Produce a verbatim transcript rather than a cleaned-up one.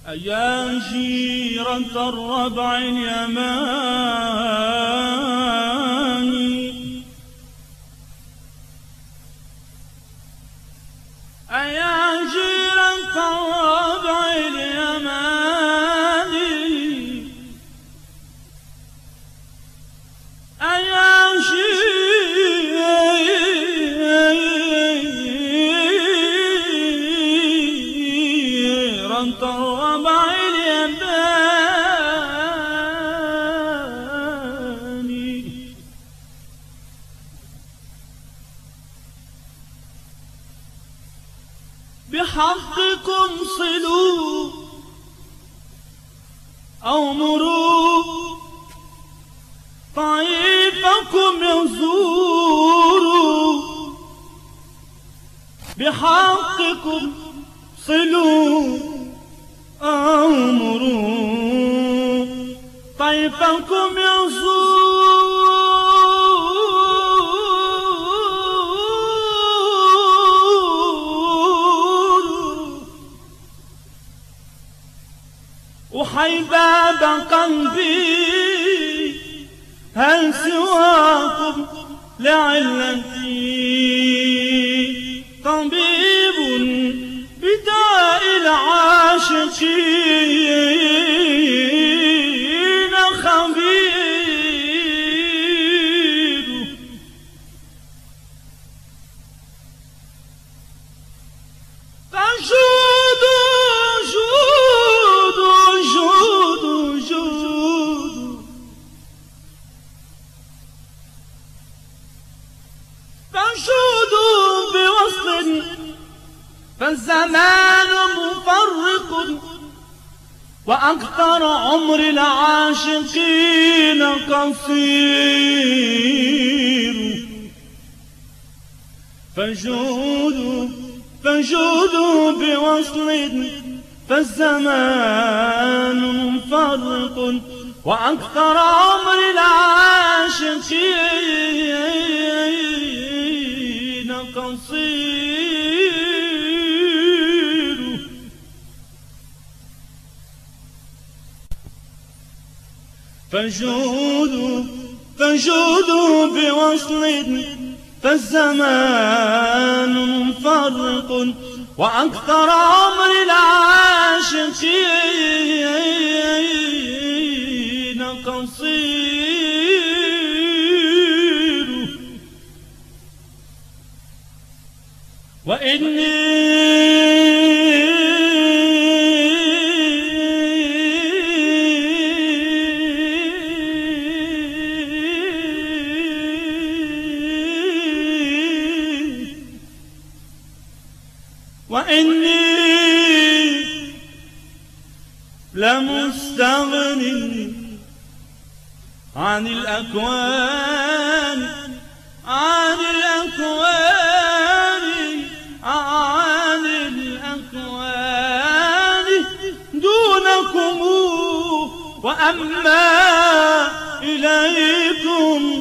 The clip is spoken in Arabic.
أيا جيرة الربع اليماني، أيا جيرة الربع اليماني، أيا جيرة الربع اليماني، بحقكم صلوا أو مروا طيفكم يزوروا، بحقكم صلوا أو مروا طيفكم يزوروا، وحيباب قلبي هل سواكم لعلتي طبيب بداء العاشقين خبير، فجودوا جودوا جودوا جودوا، فجودوا بوصل فالزمان مفرق، وأكثر عمر العاشقين قصير، فجودوا فجودوا بوصل فالزمان مفرق، وأكثر عمر العاشقين قصير، فجودوا فجودوا بوصل فالزمان مفرق، وأكثر عمر العاشقين قصير، وإني وإني لمستغن عن الأكوان عن الأكوان عن الأكوان دونكم، وأما إليكم